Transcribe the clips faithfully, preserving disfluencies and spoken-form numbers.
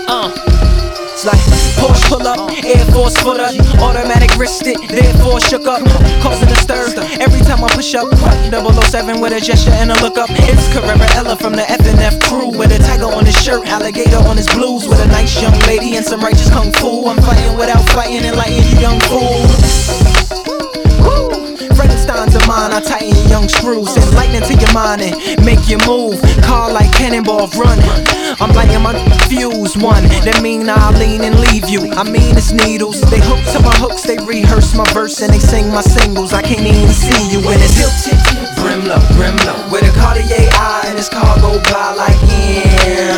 Uh. It's like Porsche pull up, Air Force footer, automatic wrist it, therefore shook up, causing a stir. Every time I push up, double oh seven with a gesture and a look up. It's Carrera Ella from the F and F crew, with a tiger on his shirt, alligator on his blues, with a nice young lady and some righteous kung fu. I'm fighting without fighting, enlighten you young fools. Frankenstein's a mine, I tighten your young screws, send lightning to your mind and make you move. Car like cannonball run, I'm lighting my fuse one. That mean I'll lean and leave you. I mean it's needles. They hook to my hooks, they rehearse my verse and they sing my singles. I can't even see you when it's tilted. Brimlow, Brimlow, with a Cartier eye and his car go by like him.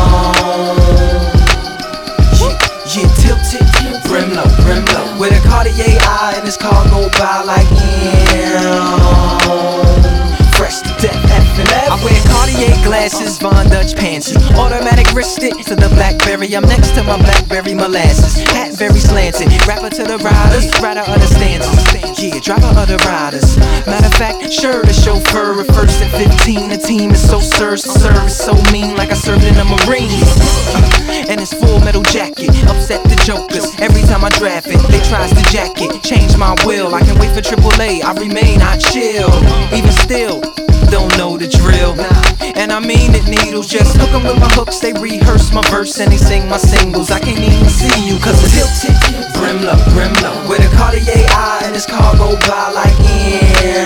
Yeah, tilted. Brimlow, Brimlow, with a Cartier eye and his car go by like him. Fresh to death, F and F. I wear Cartier glasses, Von Dutch pants, automatic wrist it to the Blackberry. I'm next to my Blackberry molasses, hat very slanted, rapper to the riders, writer of the stanzas. Yeah, driver of the riders. Matter of fact, sure, the chauffeur at first and fifteen. The team is so served, service so mean, like I served in the Marines. Uh, and his full metal jacket upset the jokers. Every time I draft it, they tries to jack it, change my will. I can wait for triple A, I remain, I chill. Even still, don't know the drill. And I mean it, needles, just hook 'em with my hooks. They rehearse my verse and they sing my singles. I can't even see you cause it's tilted. Brimlow, Brimlow, with a Cartier eye and his car go by like him.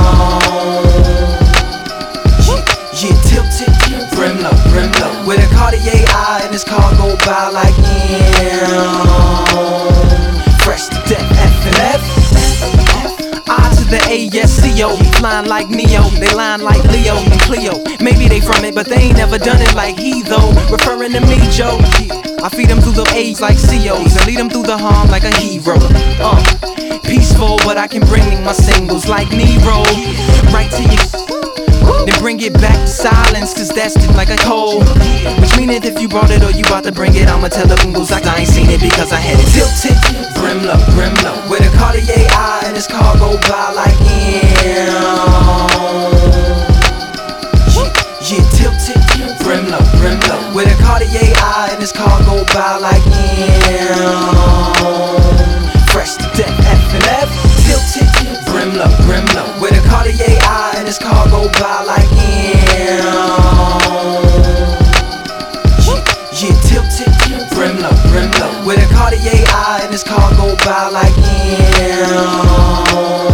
Yeah, tilted. Brimlow, Brimlow, with a Cartier eye and his car go by like him. Fresh to death, F and F. I to the A S C O, flying like Neo, they line like Leo and Cleo. Maybe they from it, but they ain't never done it like he though. Referring to me, Joe. I feed them through the A's like C O's and lead them through the harm like a hero. Uh, peaceful, but I can bring my singles like Nero. Right to you. Then bring it back to silence, cause that's just like a cold. Which mean that if you brought it or you about to bring it, I'ma tell the bingles like I ain't seen it because I had it tilted. Brimlow, Brimlow, with a Cartier eye and his car go by like him. Yeah, tilted. Brimlow, Brimlow, with a Cartier eye and his car go by like him. Fresh to death, F and F, tilted. Brimlow, Brimlow, with a Cartier eye and his car go by like him. Yeah, yeah, tilted. Brimlow, Brimlow, with a Cartier eye and his car go by like him.